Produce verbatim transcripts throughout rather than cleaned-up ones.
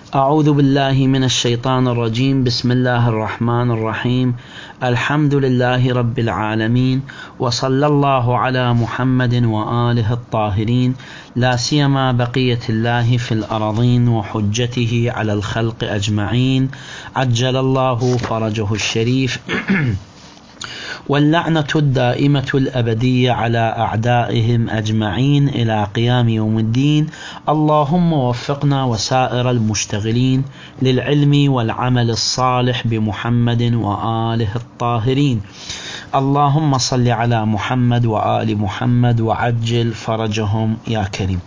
أعوذ بالله من الشيطان الرجيم. بسم الله الرحمن الرحيم. الحمد لله رب العالمين، وصلى الله على محمد وآله الطاهرين، لا سيما بقية الله في الأرضين وحجته على الخلق أجمعين، عجل الله فرجه الشريف. واللعنة الدائمة الأبدية على أعدائهم أجمعين إلى قيام يوم الدين. اللهم وفقنا وسائر المشتغلين للعلم والعمل الصالح بمحمد وآله الطاهرين. اللهم صل على محمد وآل محمد وعجل فرجهم يا كريم.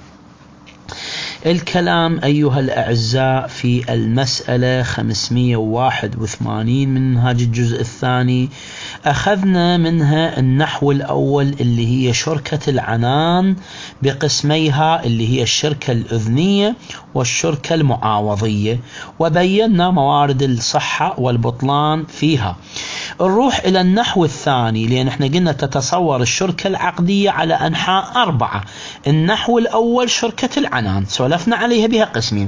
الكلام أيها الأعزاء في المسألة خمسمئة وواحد وثمانين من منهاج الجزء الثاني. أخذنا منها النحو الأول اللي هي شركة العنان بقسميها، اللي هي الشركة الأذنية والشركة المعاوضية، وبينا موارد الصحة والبطلان فيها. نروح إلى النحو الثاني، لأن احنا قلنا تتصور الشركة العقدية على أنحاء أربعة. النحو الأول شركة العنان سولفنا عليها بها قسمين.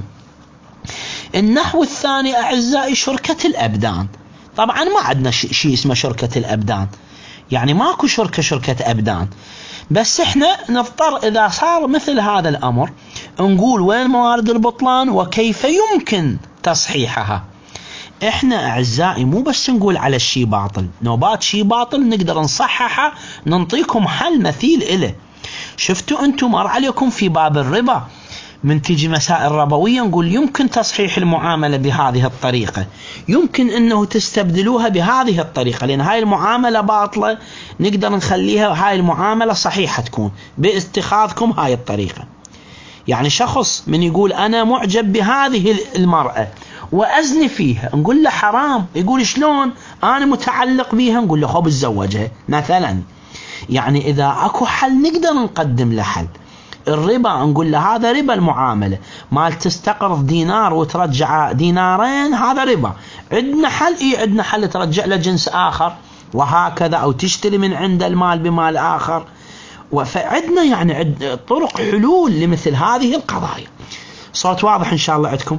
النحو الثاني أعزائي شركة الأبدان. طبعا ما عندنا شيء اسمه شركة الأبدان، يعني ماكو شركة شركة أبدان، بس احنا نضطر إذا صار مثل هذا الأمر نقول وين موارد البطلان وكيف يمكن تصحيحها. احنا أعزائي مو بس نقول على الشيء باطل، نوبات شيء باطل نقدر نصححه، ننطيكم حل مثيل إله. شفتوا أنتم مر عليكم في باب الربا من تيجي مسائل ربوية نقول يمكن تصحيح المعاملة بهذه الطريقة، يمكن أنه تستبدلوها بهذه الطريقة، لأن هاي المعاملة باطلة نقدر نخليها هاي المعاملة صحيحة تكون باتخاذكم هاي الطريقة. يعني شخص من يقول أنا معجب بهذه المرأة وأزني فيها، نقول له حرام، يقول شلون أنا متعلق بيها، نقول له خب تزوجها مثلا. يعني إذا أكو حل نقدر نقدم له حل. الربا نقول له هذا ربا المعاملة، مال تستقرض دينار وترجع دينارين، هذا ربا. عندنا حل، إيه عندنا حل، ترجع له جنس آخر وهكذا، أو تشتري من عند المال بمال آخر. فعندنا يعني عد طرق حلول لمثل هذه القضايا. صوت واضح إن شاء الله عندكم؟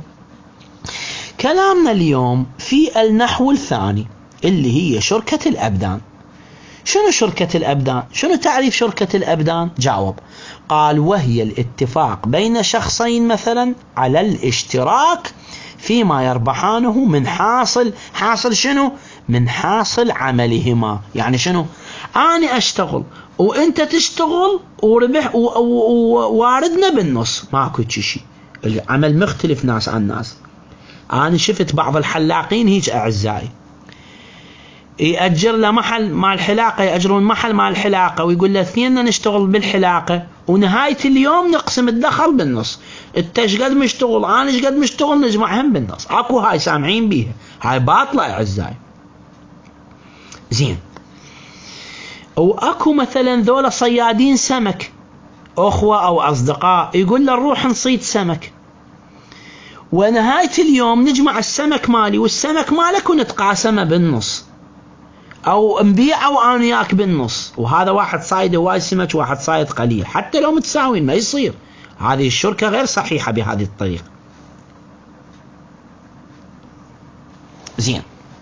كلامنا اليوم في النحو الثاني اللي هي شركة الأبدان. شنو شركة الأبدان؟ شنو تعريف شركة الأبدان؟ جاوب قال وهي الاتفاق بين شخصين مثلا على الاشتراك فيما يربحانه من حاصل حاصل شنو؟ من حاصل عملهما. يعني شنو؟ أنا أشتغل وأنت تشتغل وربح وواردنا بالنص، ماكو شيء، العمل مختلف ناس عن ناس. أنا شفت بعض الحلاقين هيك أعزائي يأجر له محل مال حلاقة، يأجرون محل مال حلاقة ويقول له اثنين نشتغل بالحلاقة ونهاية اليوم نقسم الدخل بالنص، انت ايش قد مشتغل انا ايش قد مشتغل نجمعهم بالنص. اكو هاي سامعين بيها، هاي باطلة اعزائي. زين، واكو مثلا ذولا صيادين سمك، اخوة او اصدقاء، يقول له نروح نصيد سمك ونهاية اليوم نجمع السمك مالي والسمك مالك ونتقاسمه بالنص، او نبيعه وانا وياك بالنص، وهذا واحد صايد هواي سمك وواحد صايد قليل، حتى لو متساويين ما يصير. هذه الشركة غير صحيحة بهذه الطريقة. زين،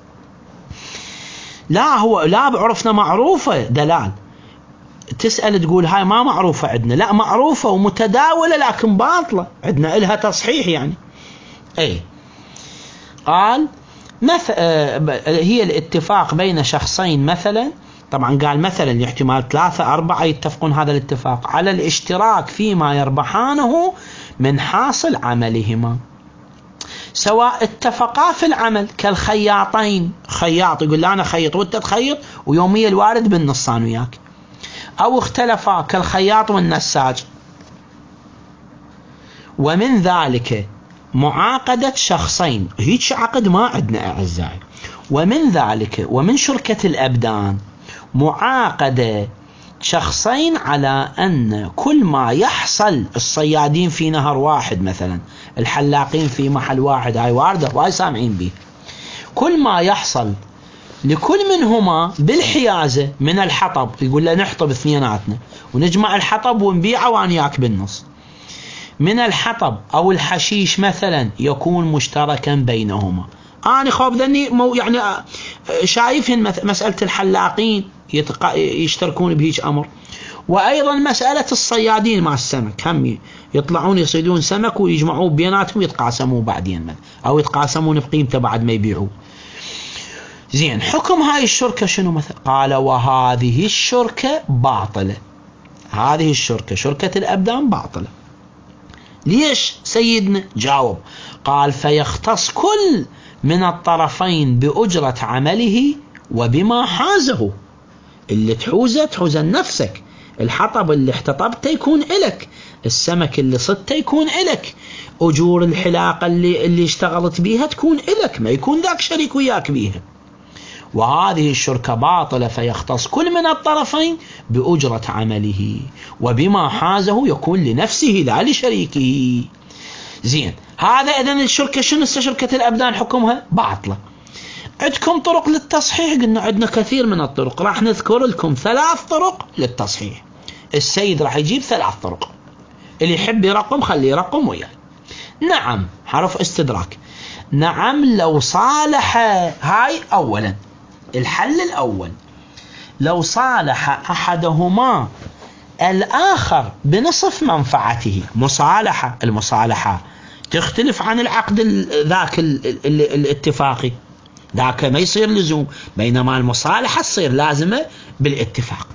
لا هو لا بعرفنا معروفة دلال، تسأل تقول هاي ما معروفة عندنا، لا معروفة ومتداولة لكن باطلة، عندنا إلها تصحيح يعني. اي قال مث... هي الاتفاق بين شخصين مثلا، طبعا قال مثلا احتمال ثلاثة أربعة يتفقون هذا الاتفاق على الاشتراك فيما يربحانه من حاصل عملهما، سواء اتفقا في العمل كالخياطين، خياط يقول لا أنا خيط وانت تخيط ويوميا الوارد بالنصان وياك، أو اختلفا كالخياط والنساج. ومن ذلك معاقدة شخصين، هيك عقد ما عندنا أعزائي. ومن ذلك ومن شركة الأبدان معاقدة شخصين على أن كل ما يحصل، الصيادين في نهر واحد مثلا، الحلاقين في محل واحد، هاي واردة وهاي سامعين به، كل ما يحصل لكل منهما بالحيازة من الحطب، يقول له نحطب اثنيناتنا ونجمع الحطب ونبيعه وانياك بالنص، من الحطب أو الحشيش مثلا يكون مشتركا بينهما. أنا خوف ذني مو يعني شايفين مسألة الحلاقين يشتركون بهيج أمر، وأيضا مسألة الصيادين مع السمك هم يطلعون يصيدون سمك ويجمعون بيناتهم يتقاسموا بعدين أو يتقاسمون بقيمته بعد ما يبيعوا. زين، حكم هاي الشركة شنو مثلا؟ قال وهذه الشركة باطلة. هذه الشركة شركة الأبدان باطلة. ليش سيدنا؟ جاوب قال فيختص كل من الطرفين بأجرة عمله وبما حازه. اللي تحوزه تحوزه لنفسك، الحطب اللي احتطبته يكون إلك، السمك اللي صدته يكون إلك، أجور الحلاقة اللي, اللي اشتغلت بيها تكون إلك، ما يكون ذاك شريك وياك بيها. وهذه الشركة باطلة فيختص كل من الطرفين بأجرة عمله وبما حازه يكون لنفسه لا لشريكه. زين، هذا إذن الشركة شنو؟ شركة الأبدان حكمها باطلة. عندكم طرق للتصحيح؟ قلنا عندنا كثير من الطرق، راح نذكر لكم ثلاث طرق للتصحيح. السيد راح يجيب ثلاث طرق، اللي يحب يرقم خليه يرقم وياه. نعم، حرف استدراك. نعم لو صالح، هاي أولا الحل الأول، لو صالح أحدهما الآخر بنصف منفعته. مصالحة، المصالحة تختلف عن العقد ذاك الاتفاقي، ذاك ما يصير لزوم، بينما المصالحة تصير لازمة بالاتفاق.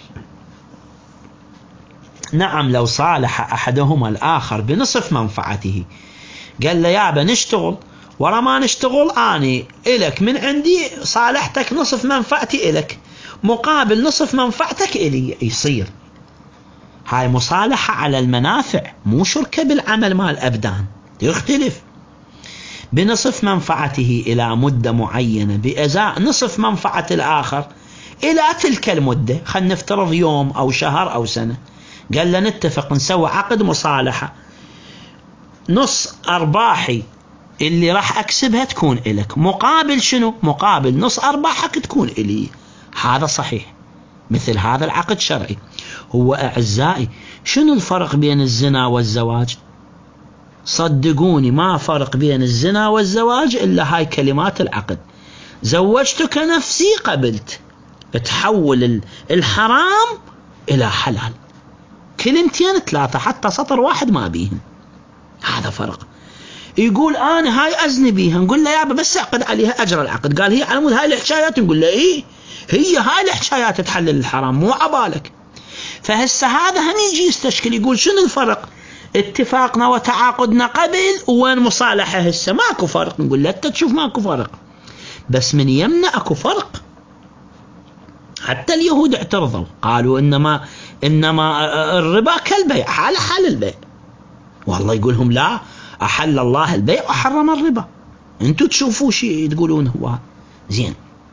نعم لو صالح أحدهما الآخر بنصف منفعته، قال له يابا نشتغل، ورا ما نشتغل أني إلك من عندي صالحتك نصف منفعتي إلك مقابل نصف منفعتك إلي، يصير هاي مصالحة على المنافع، مو شركة بالعمل مال الأبدان، يختلف. بنصف منفعته إلى مدة معينة بإزاء نصف منفعة الآخر إلى تلك المدة، خلينا نفترض يوم أو شهر أو سنة. قال لنا نتفق نسوي عقد مصالحة، نص أرباحي اللي راح أكسبها تكون إلك مقابل شنو؟ مقابل نص أرباحك تكون إلي. هذا صحيح، مثل هذا العقد شرعي. هو أعزائي شنو الفرق بين الزنا والزواج؟ صدقوني ما فرق بين الزنا والزواج إلا هاي كلمات العقد. زوجتك نفسي قبلت، تحول الحرام إلى حلال، كلمتين ثلاثة حتى سطر واحد ما بيهم. هذا فرق. يقول أنا هاي أزني بيها، نقول له يابا بس أعقد عليها أجر العقد. قال هي على مود هاي الحكايات، نقول له إيه هي هاي الحكايات تحلل الحرام مو عبالك. فهسه هذا هم يجي يستشكل يقول شنو الفرق؟ اتفاقنا وتعاقدنا قبل وين مصالحة هسه؟ ماكو فرق. نقول له أنت تشوف ماكو فرق، بس من يمنا أكو فرق. حتى اليهود اعترضوا قالوا إنما إنما الربا كالبيع، حال حال البيع. والله يقولهم لا، أحل الله البيع وحرم الربا، أنتوا تشوفوا شيء تقولون هو زين.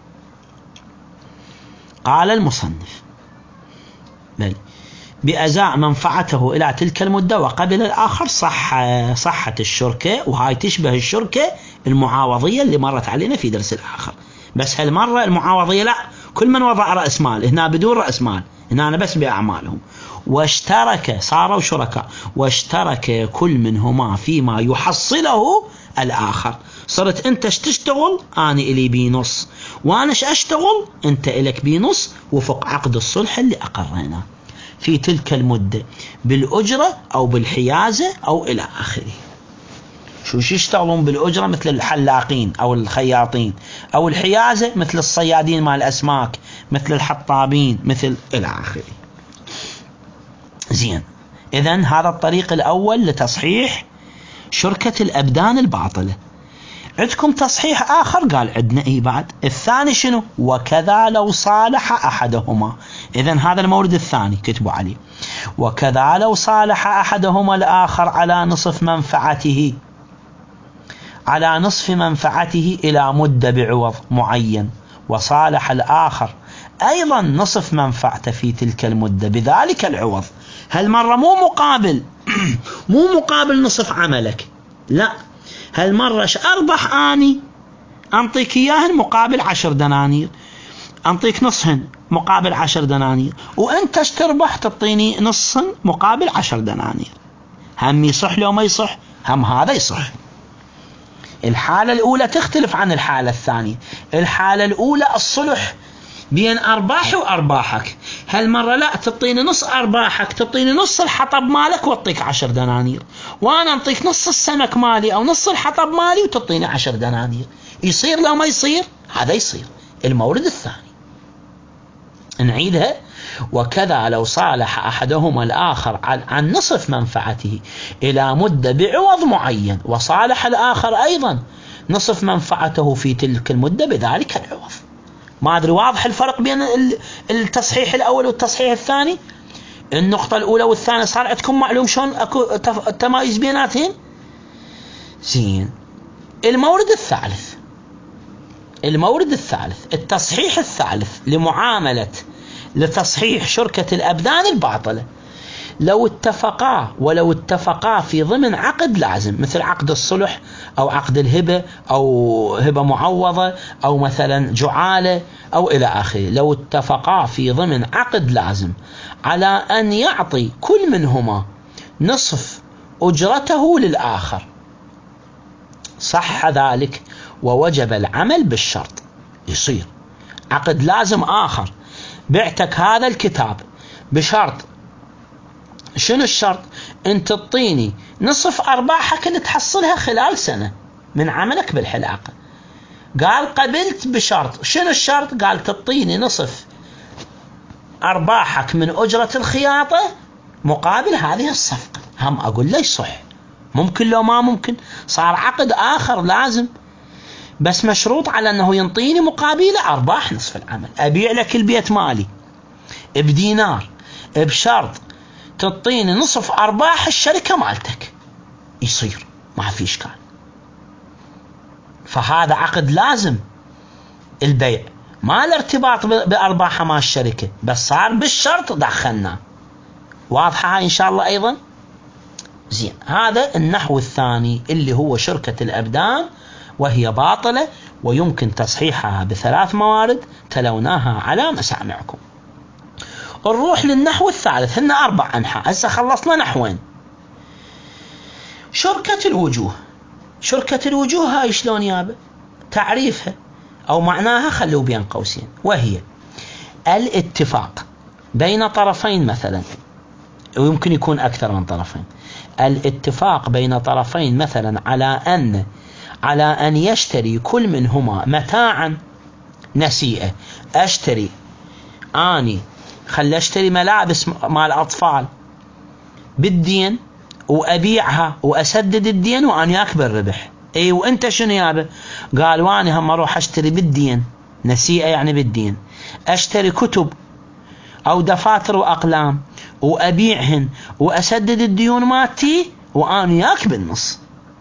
قال المصنف بل بأزاء منفعته إلى تلك المدة وقبل الآخر صح صحة الشركة، وهاي تشبه الشركة المعاوضية اللي مرت علينا في درس الآخر. بس هالمرة المعاوضية لا، كل من وضع رأس مال، هنا بدون رأس مال، هنا أنا بس بأعمالهم. واشترك، صاروا شركاء، واشترك كل منهما فيما يحصله الآخر. صرت أنت تشتغل أنا إلي بنص، وأنا أشتغل أنت إلك بنص، وفق عقد الصلح اللي أقريناه في تلك المدة بالأجرة أو بالحيازة أو إلى آخره. شو يشتغلون بالأجرة مثل الحلاقين أو الخياطين، أو الحيازة مثل الصيادين مال الأسماك، مثل الحطابين، مثل إلى آخره. زين، إذن هذا الطريق الأول لتصحيح شركة الأبدان الباطلة. عندكم تصحيح آخر؟ قال عندنا إيه بعد؟ الثاني شنو؟ وكذا لو صالح أحدهما. إذن هذا المورد الثاني كتبوا عليه، وكذا لو صالح أحدهما الآخر على نصف منفعته، على نصف منفعته إلى مدة بعوض معين، وصالح الآخر أيضا نصف منفعته في تلك المدة بذلك العوض. هالمرة مو مقابل مو مقابل نصف عملك، لا، هالمرة أربح آني أنطيك إياهن مقابل عشر دنانير، أنطيك نصهن مقابل عشر دنانير، وأنت تربح تعطيني نصهن مقابل عشر دنانير. هم يصح لو ما يصح؟ هم هذا يصح. الحالة الأولى تختلف عن الحالة الثانية. الحالة الأولى الصلح بين أرباحي وأرباحك، هالمرة لا، تعطيني نص أرباحك، تعطيني نص الحطب مالك واعطيك عشر دنانير، وأنا أعطيك نص السمك مالي أو نص الحطب مالي وتعطيني عشر دنانير. يصير لو ما يصير؟ هذا يصير. المورد الثاني نعيدها. وكذا لو صالح أحدهما الآخر عن نصف منفعته إلى مدة بعوض معين، وصالح الآخر أيضا نصف منفعته في تلك المدة بذلك العوض. ما أدري واضح الفرق بين التصحيح الأول والتصحيح الثاني؟ النقطة الأولى والثانية صار عندكم معلوم شلون أكو التمايز بيناتهم؟ زين. المورد الثالث المورد الثالث التصحيح الثالث لمعاملة لتصحيح شركة الأبدان الباطلة. لو اتفقا ولو اتفقا في ضمن عقد لازم، مثل عقد الصلح أو عقد الهبة أو هبة معوضة أو مثلا جعالة أو إلى آخره، لو اتفقا في ضمن عقد لازم على أن يعطي كل منهما نصف أجرته للآخر، صح ذلك ووجب العمل بالشرط. يصير عقد لازم آخر، بعتك هذا الكتاب بشرط، شنو الشرط؟ انت تعطيني نصف أرباحك اللي تحصلها خلال سنة من عملك بالحلاقة. قال قبلت بشرط، شنو الشرط؟ قال تعطيني نصف أرباحك من أجرة الخياطة مقابل هذه الصفقة. هم أقول ليش صح؟ ممكن لو ما ممكن؟ صار عقد آخر لازم، بس مشروط على أنه ينطيني مقابله أرباح نصف العمل. أبيع لك البيت مالي بدينار بشرط تعطيني نصف أرباح الشركة مالتك، يصير ما في إشكال. فهذا عقد لازم، البيع ما الارتباط بأرباح مال الشركة، بس صار بالشرط دخلنا. واضحة هاي إن شاء الله أيضا؟ زين. هذا النحو الثاني اللي هو شركة الأبدان، وهي باطلة ويمكن تصحيحها بثلاث موارد تلوناها على مسامعكم. نروح للنحو الثالث، هن أربع أنحاء، هسه خلصنا نحوين. شركة الوجوه. شركة الوجوه هاي شلون يابا؟ تعريفها أو معناها خلوا بين قوسين، وهي الاتفاق بين طرفين مثلا، ويمكن يكون أكثر من طرفين. الاتفاق بين طرفين مثلا على أن على أن يشتري كل منهما متاعا نسيئة. أشتري آني خل أشتري ملابس مال أطفال بالدين وأبيعها وأسدد الدين وأنا أكبر ربح. أي وأنت شنو يابا؟ قال واني هم أروح أشتري بالدين نسيئة، يعني بالدين أشتري كتب أو دفاتر وأقلام وأبيعهن وأسدد الديون مالتي وأنا ياك بالنص.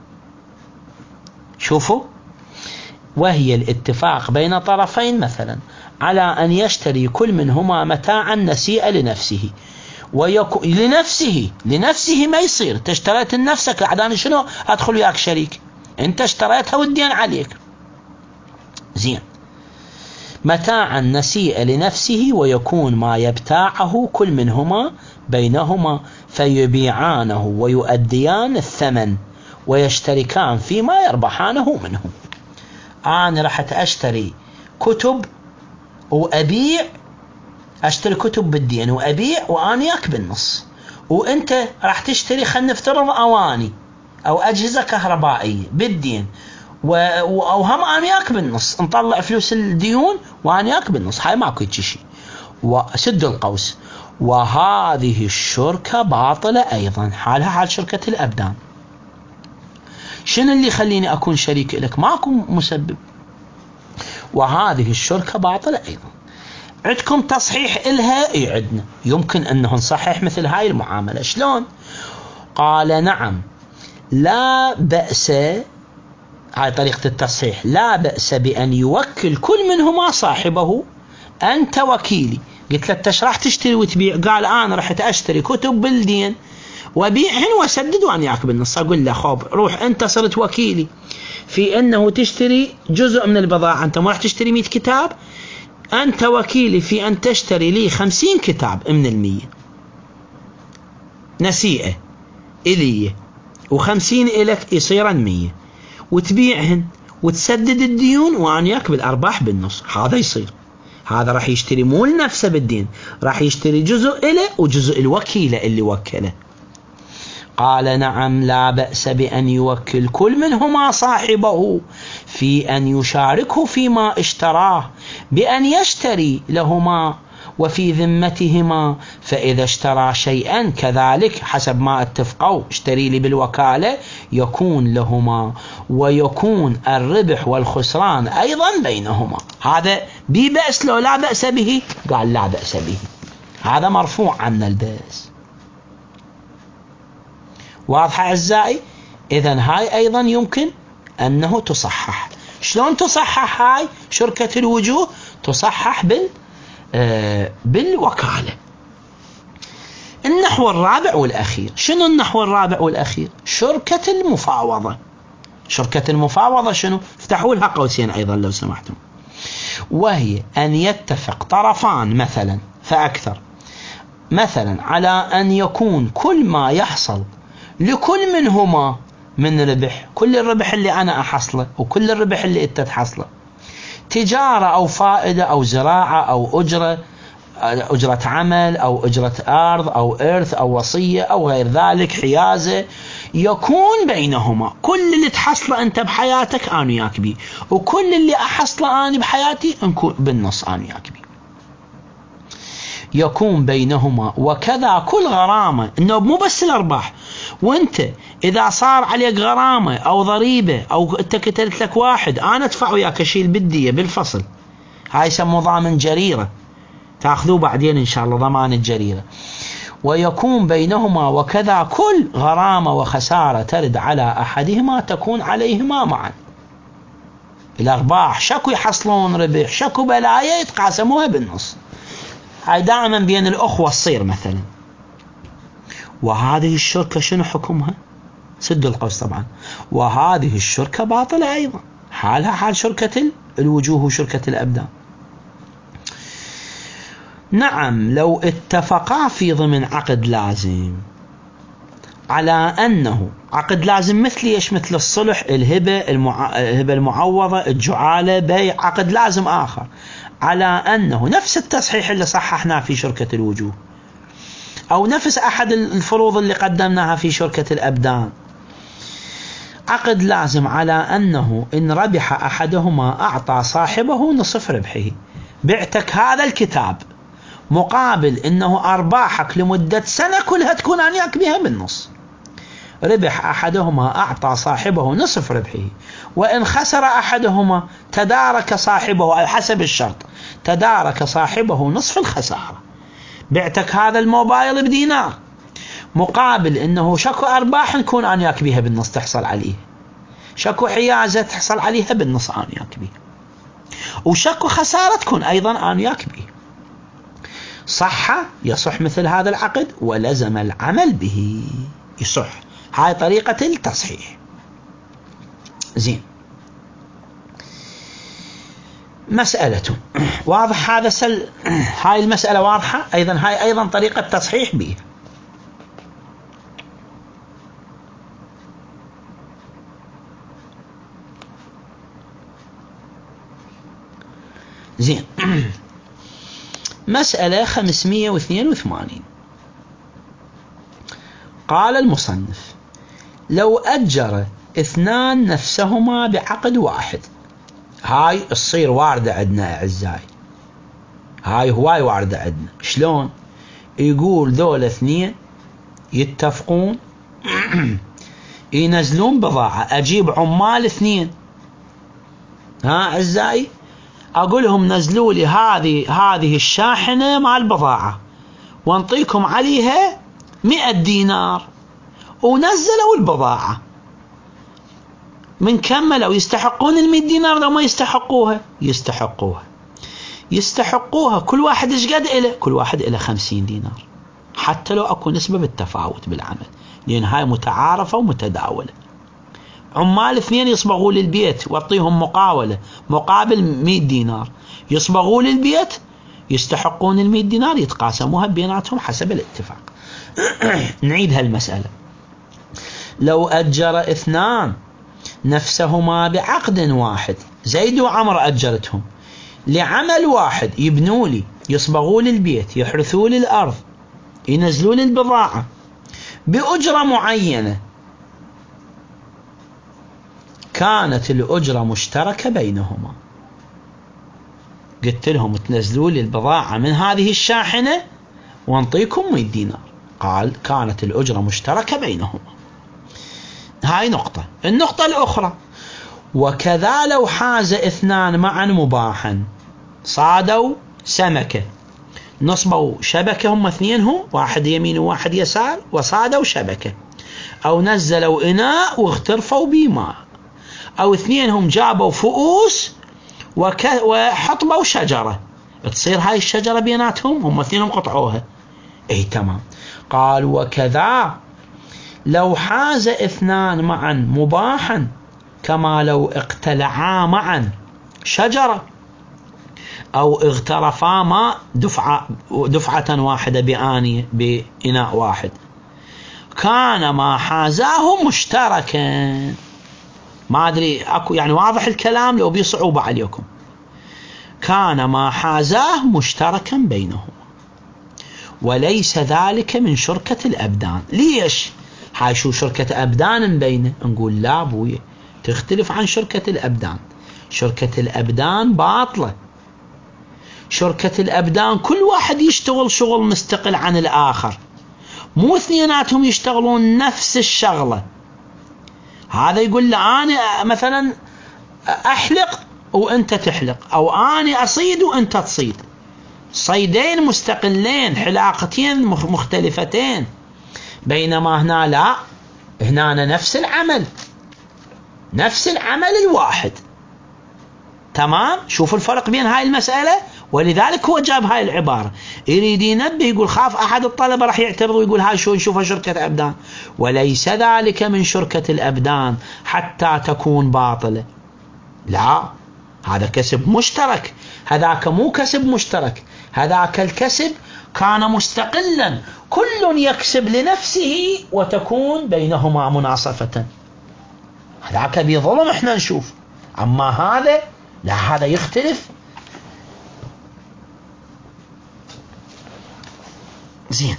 شوفوا، وهي الاتفاق بين طرفين مثلا على أن يشتري كل منهما متاعا نسيئة لنفسه ويكون لنفسه لنفسه ما يصير تشتريت لنفسك عداني شنو أدخل وياك شريك، أنت اشتريتها والدين عليك. زين. متاعا نسيئة لنفسه ويكون ما يبتاعه كل منهما بينهما فيبيعانه ويؤديان الثمن ويشتركان فيما يربحانه منه. أنا رحت أشتري كتب وأبيع، أشتري كتب بالدين وأبيع وأنا ياك بالنص، وأنت راح تشتري خلينا نفترض أواني أو أجهزة كهربائية بالدين وهم أنا ياك بالنص، نطلع فلوس الديون وأنا ياك بالنص. هاي ماكو شيء. وسد القوس. وهذه الشركة باطلة أيضا، حالها حال شركة الأبدان. شنو اللي يخليني أكون شريك لك؟ ماكو مسبب. وهذه الشركة باطلة أيضا. عندكم تصحيح إلها؟ إيه عندنا، يمكن أنه نصحح مثل هاي المعاملة. شلون؟ قال نعم لا بأس، هاي طريقة التصحيح، لا بأس بأن يوكل كل منهما صاحبه. أنت وكيلي. قلت له أنت راح تشتري وتبيع؟ قال أنا رحت أشتري كتب بالدين وبيعهن وسدد وأنا ياك بالنص. أقول له خب روح أنت صرت وكيلي في أنه تشتري جزء من البضاعة، أنت ما راح تشتري مئة كتاب، أنت وكيلي في أن تشتري لي خمسين كتاب من المية نسيئة إلي وخمسين إلك يصيرن مية، وتبيعهن وتسدد الديون وأنا ياك بالأرباح بالنص. هذا يصير، هذا راح يشتري مو لنفسه بالدين، راح يشتري جزء إله وجزء الوكيلة اللي وكله. قال نعم لا بأس بأن يوكل كل منهما صاحبه في أن يشاركه فيما اشتراه بأن يشتري لهما وفي ذمتهما، فإذا اشترى شيئا كذلك حسب ما اتفقوا اشتري لي بالوكالة يكون لهما، ويكون الربح والخسران أيضا بينهما. هذا بي بأس لو لا بأس به؟ قال لا بأس به، هذا مرفوع عن البأس. واضحة أعزائي؟ إذن هاي أيضا يمكن أنه تصحح. شلون تصحح هاي شركة الوجوه؟ تصحح بال آه بالوكالة. النحو الرابع والأخير، شنو النحو الرابع والأخير؟ شركة المفاوضة. شركة المفاوضة شنو؟ افتحوا لها قوسين أيضا لو سمحتم. وهي أن يتفق طرفان مثلا فأكثر مثلا على أن يكون كل ما يحصل لكل منهما من ربح، كل الربح اللي أنا أحصله وكل الربح اللي أنت تحصله، تجارة أو فائدة أو زراعة أو أجرة، أجرة عمل أو أجرة أرض أو إرث أو وصية أو غير ذلك، حيازة، يكون بينهما كل اللي تحصله أنت بحياتك أنا وياك بيه، وكل اللي أحصله أنا بحياتي نكون بالنص أنا وياك بيه. يكون بينهما وكذا كل غرامة، إنه مو بس الأرباح، وانت اذا صار عليك غرامة او ضريبة او انت قتلت لك واحد انا ادفع وياك اشيل بالدية بالفصل، هاي يسموه ضامن جريرة، تاخذوه بعدين ان شاء الله ضمان الجريرة. ويكون بينهما وكذا كل غرامة وخسارة ترد على احدهما تكون عليهما معا. الارباح شكو يحصلون ربح شكو بلايا يتقاسموها بالنص. هاي دائما بين الاخوة تصير مثلا. وهذه الشركة شنو حكمها؟ سد القوس طبعا. وهذه الشركة باطلة أيضا، حالها حال شركة الوجوه وشركة الأبدان. نعم لو اتفقا في ضمن عقد لازم على أنه عقد لازم مثل ايش؟ مثل الصلح، الهبة، المع... الهبة المعوضة، الجعالة، بيع، عقد لازم آخر على أنه نفس التصحيح اللي صححناه في شركة الوجوه أو نفس أحد الفروض اللي قدمناها في شركة الأبدان. عقد لازم على أنه إن ربح أحدهما أعطى صاحبه نصف ربحه. بعتك هذا الكتاب مقابل إنه أرباحك لمدة سنة كلها تكون عنياك بها بالنص. ربح أحدهما أعطى صاحبه نصف ربحه، وإن خسر أحدهما تدارك صاحبه على حسب الشرط، تدارك صاحبه نصف الخسارة. بعتك هذا الموبايل بدينار مقابل انه شكو ارباح نكون انا وياك بيها بالنص تحصل عليه، شكو حيازة تحصل عليها بالنص انا وياك بيها، وشكو خسارة تكون ايضا انا وياك بيها. صح يصح مثل هذا العقد ولزم العمل به، يصح. هاي طريقة التصحيح. زين، مسألة واضح هذا سل... هاي المسألة واضحة ايضا، هاي ايضا طريقة تصحيح به. زين. مسألة خمسمية واثنين وثمانين. قال المصنف لو أجر اثنان نفسهما بعقد واحد. هاي الصير واردة عندنا أعزائي، هاي هواي واردة عندنا. شلون؟ يقول ذول اثنين يتفقون ينزلون بضاعة، أجيب عمال اثنين، ها أعزائي، أقولهم نزلوا لي هذه هذه الشاحنة مع البضاعة وانطيكم عليها مئة دينار، ونزلوا البضاعة. من كملوا يستحقون المئة دينار لو ما يستحقوها؟ يستحقوها. يستحقوها كل واحد ايش قد إله؟ كل واحد إله خمسين دينار، حتى لو أكو نسبة بالتفاوت بالعمل، لأن هاي متعارفة ومتداولة. عمال اثنين يصبغوا للبيت واعطيهم مقاولة مقابل مئة دينار، يصبغوا للبيت يستحقون المئة دينار، يتقاسموها بيناتهم حسب الاتفاق. نعيد هالمسألة. لو أجر اثنان نفسهما بعقد واحد، زيد وعمر أجرتهم لعمل واحد، يبنوا لي، يصبغوا لي البيت، يحرثوا لي الأرض، ينزلوا لي البضاعة بأجرة معينة، كانت الأجرة مشتركة بينهما. قلت لهم تنزلوا لي البضاعة من هذه الشاحنة وانطيكم مئة دينار، قال كانت الأجرة مشتركة بينهما. هاي نقطة. النقطة الأخرى، وكذا لو حاز اثنان معا مباحا، صادوا سمكة، نصبوا شبكة، هم اثنينهم، واحد يمين وواحد يسار، وصادوا شبكة، أو نزلوا إناء واغترفوا بماء، أو اثنينهم جابوا فؤوس وحطبوا شجرة، تصير هاي الشجرة بيناتهم، هم اثنينهم قطعوها. اي تمام. قال وكذا لو حاز اثنان معا مباحا، كما لو اقتلعا معا شجرة، أو اغترفا ماء دفعة, دفعة واحدة بآنية بإناء واحد، كان ما حازاه مشتركا. ما أدري أكو يعني واضح الكلام لو بصعوبة عليكم. كان ما حازاه مشتركا بينهما، وليس ذلك من شركة الأبدان. ليش؟ هاي شو شركة أبدان بينه؟ نقول لا بوي، تختلف عن شركة الأبدان. شركة الأبدان باطلة. شركة الأبدان كل واحد يشتغل شغل مستقل عن الآخر، مو اثنيناتهم يشتغلون نفس الشغلة. هذا يقول له أنا مثلا أحلق وأنت تحلق، أو أنا أصيد وأنت تصيد، صيدين مستقلين، حلاقتين مختلفتين. بينما هنا لا، هنا نفس العمل، نفس العمل الواحد. تمام. شوف الفرق بين هاي المسألة، ولذلك هو جاب هاي العبارة، يريد ينبه، يقول خاف أحد الطلبة راح يعترض ويقول هاي شو نشوفها شركة أبدان. وليس ذلك من شركة الأبدان حتى تكون باطلة. لا، هذا كسب مشترك، هذاك مو كسب مشترك. هذاك الكسب كان مستقلا، كل يكسب لنفسه وتكون بينهما مناصفة. هذاك بظلم احنا نشوف، أما هذا لا، هذا يختلف. زين.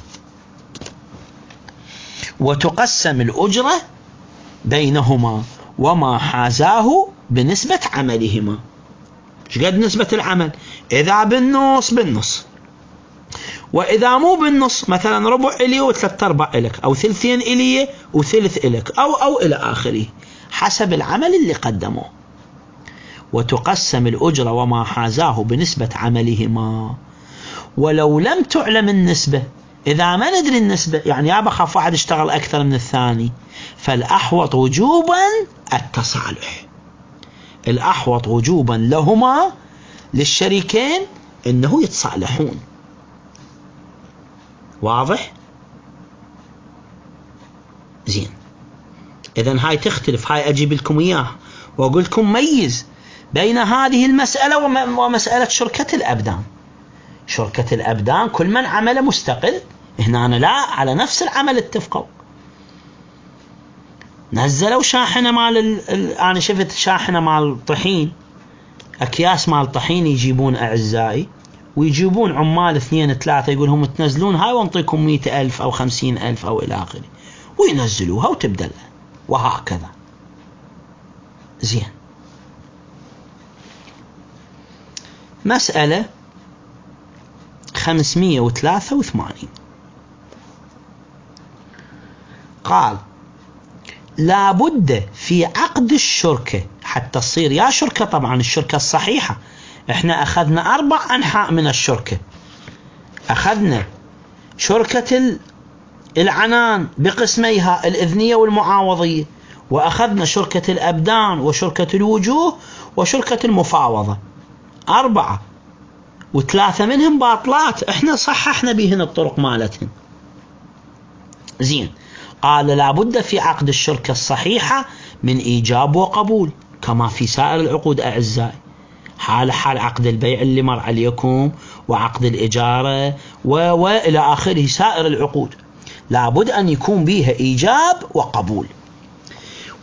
وتقسم الأجرة بينهما وما حازاه بنسبة عملهما. شقد نسبة العمل؟ إذا بالنص بالنص، وإذا مو بالنص مثلا ربع إلي وثلاث أرباع إلك، أو ثلثين إلي وثلث إلك، أو أو إلى آخره، حسب العمل اللي قدموه. وتقسم الأجرة وما حازاه بنسبة عملهما ولو لم تعلم النسبة. إذا ما ندري النسبة، يعني يا بخاف واحد اشتغل أكثر من الثاني، فالأحوط وجوبا التصالح. الأحوط وجوبا لهما، للشريكين، إنه يتصالحون. واضح؟ زين. إذن هاي تختلف، هاي أجيب لكم إياه وأقول لكم ميز بين هذه المسألة ومسألة شركة الأبدان. شركة الأبدان كل من عمل مستقل، هنا أنا لا، على نفس العمل اتفقوا. نزلوا شاحنة مال ال... أنا شفت شاحنة مال طحين، أكياس مال طحين يجيبون أعزائي، ويجيبون عمال اثنين ثلاثة، يقولهم تنزلون هاي وانطيكم مئة ألف أو خمسين ألف أو إلى آخره، وينزلوها وتبدل، وهكذا. زين. مسألة خمسمية وثلاثة وثمانين. قال لا بد في عقد الشركة حتى تصير يا شركة، طبعا الشركة الصحيحة، احنا أخذنا أربع أنحاء من الشركة. أخذنا شركة العنان بقسميها الإذنية والمعاوضية، وأخذنا شركة الأبدان وشركة الوجوه وشركة المفاوضة، أربعة، وثلاثة منهم باطلات، احنا صححنا بهن الطرق مالتهم. زين. قال لابد في عقد الشركة الصحيحة من إيجاب وقبول، كما في سائر العقود أعزائي، حال حال عقد البيع اللي مر عليكم، وعقد الإجارة وإلى آخره، سائر العقود لابد أن يكون بها إيجاب وقبول.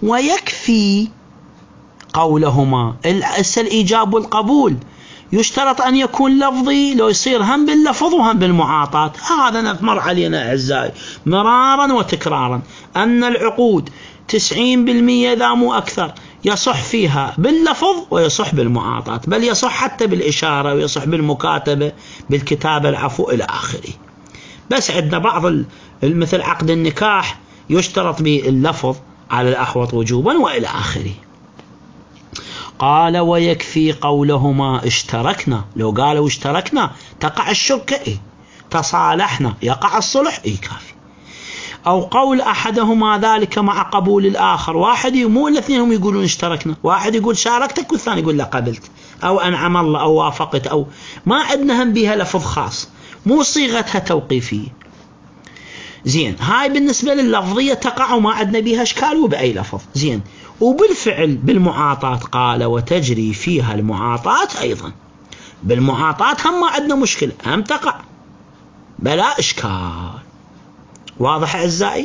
ويكفي قولهما. الإيجاب والقبول يشترط أن يكون لفظي، لو يصير هم باللفظ وهم بالمعاطاة. هذا نمر علينا أعزائي مرارا وتكرارا أن العقود تسعين بالمئة إذا مو أكثر يصح فيها باللفظ ويصح بالمعاطاة، بل يصح حتى بالإشارة ويصح بالمكاتبة بالكتابة العفو إلى آخره. بس عندنا بعض مثل عقد النكاح يشترط باللفظ على الأحوط وجوبا وإلى آخره. قال ويكفي قولهما اشتركنا. لو قالوا اشتركنا تقع الشركة، إيه؟ تصالحنا يقع الصلح، إيه كافي. أو قول أحدهما ذلك مع قبول الآخر، واحد مو الاثنين هم يقولون اشتركنا، واحد يقول شاركتك والثاني يقول لا قبلت أو أنعم الله أو وافقت، أو ما عندنا هم بها لفظ خاص، مو صيغتها توقيفية. زين، هاي بالنسبة لللفظية تقع وما عندنا بها إشكال وبأي لفظ. زين، وبالفعل بالمعاطاة قال وتجري فيها المعاطاة أيضا. بالمعاطاة هم ما عندنا مشكلة، هم تقع بلا إشكال. واضح أعزائي؟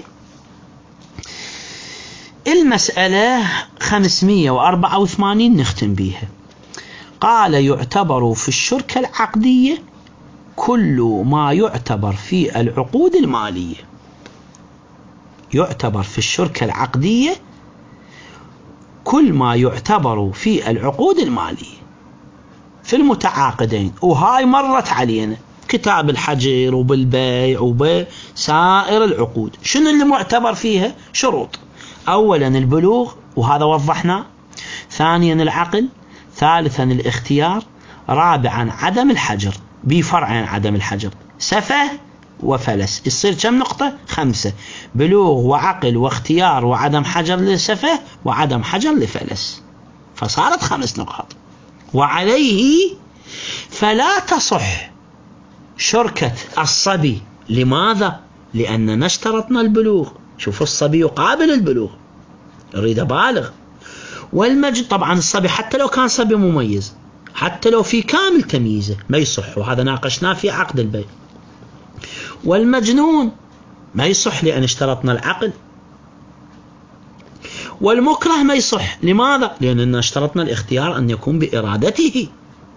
المسألة خمسمئة وأربعة وثمانين نختم بيها. قال يعتبر في الشركة العقدية كل ما يعتبر في العقود المالية. يعتبر في الشركة العقدية كل ما يعتبر في العقود المالية في المتعاقدين، وهاي مرت علينا كتاب الحجر وبالبيع وبسائر العقود. شنو اللي معتبر فيها؟ شروط. أولا البلوغ وهذا وضحنا، ثانيا العقل، ثالثا الاختيار، رابعا عدم الحجر بفرعين عدم الحجر، سفه وفلس. يصير كم نقطة؟ خمسة: بلوغ وعقل واختيار وعدم حجر لسفه وعدم حجر لفلس، فصارت خمس نقاط. وعليه فلا تصح شركة الصبي. لماذا؟ لأننا اشترطنا البلوغ. شوفوا الصبي يقابل البلوغ، يريد بالغ. والمجد طبعا الصبي حتى لو كان صبي مميز، حتى لو في كامل تمييزه ما يصح، وهذا ناقشناه في عقد البيع. والمجنون ما يصح لأن اشترطنا العقل. والمكره ما يصح. لماذا؟ لأننا اشترطنا الاختيار أن يكون بإرادته.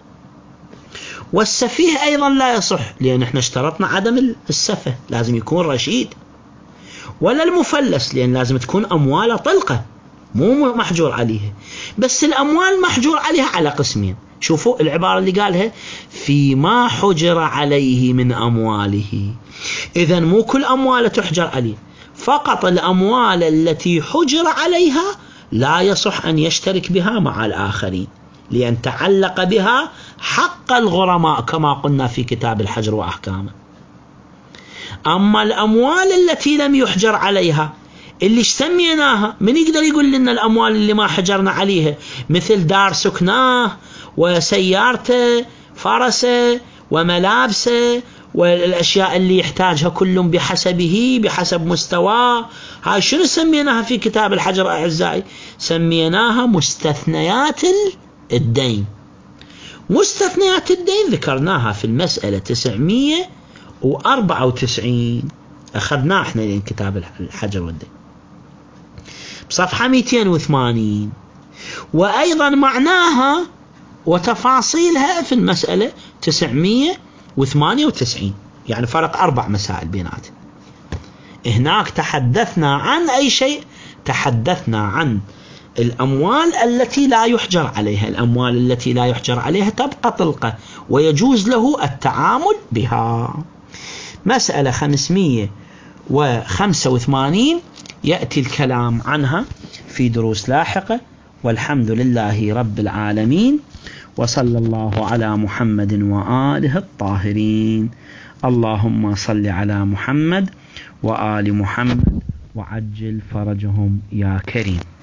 والسفيه أيضا لا يصح لأن احنا اشترطنا عدم السفه، لازم يكون رشيد. ولا المفلس لأن لازم تكون أمواله طلقة مو محجور عليها. بس الأموال محجور عليها على قسمين. شوفوا العبارة اللي قالها: فيما حجر عليه من أمواله. إذن مو كل أمواله تحجر عليه، فقط الأموال التي حجر عليها لا يصح أن يشترك بها مع الآخرين لأن تعلق بها حق الغرماء كما قلنا في كتاب الحجر وأحكامه. أما الأموال التي لم يحجر عليها اللي سميناها، من يقدر يقول لنا الأموال اللي ما حجرنا عليها؟ مثل دار سكناه وسيارته فرسه وملابسه والأشياء اللي يحتاجها كل بحسبه بحسب مستواه. هاي شنو سميناها في كتاب الحجر أعزائي؟ سميناها مستثنيات الدين. مستثنيات الدين ذكرناها في المسألة تسعمئة وأربعة وتسعين، أخذنا احنا لين كتاب الحجر والدين بصفحة مئتين وثمانين، وأيضا معناها وتفاصيلها في المسألة تسعمئة وثمانية وتسعين، يعني فرق أربع مسائل بيناتهم. هناك تحدثنا عن أي شيء؟ تحدثنا عن الأموال التي لا يحجر عليها. الأموال التي لا يحجر عليها تبقى طلقة ويجوز له التعامل بها. مسألة خمسمئة وخمسة وثمانين يأتي الكلام عنها في دروس لاحقة، والحمد لله رب العالمين، وصلى الله على محمد وآله الطاهرين. اللهم صل على محمد وآل محمد وعجل فرجهم يا كريم.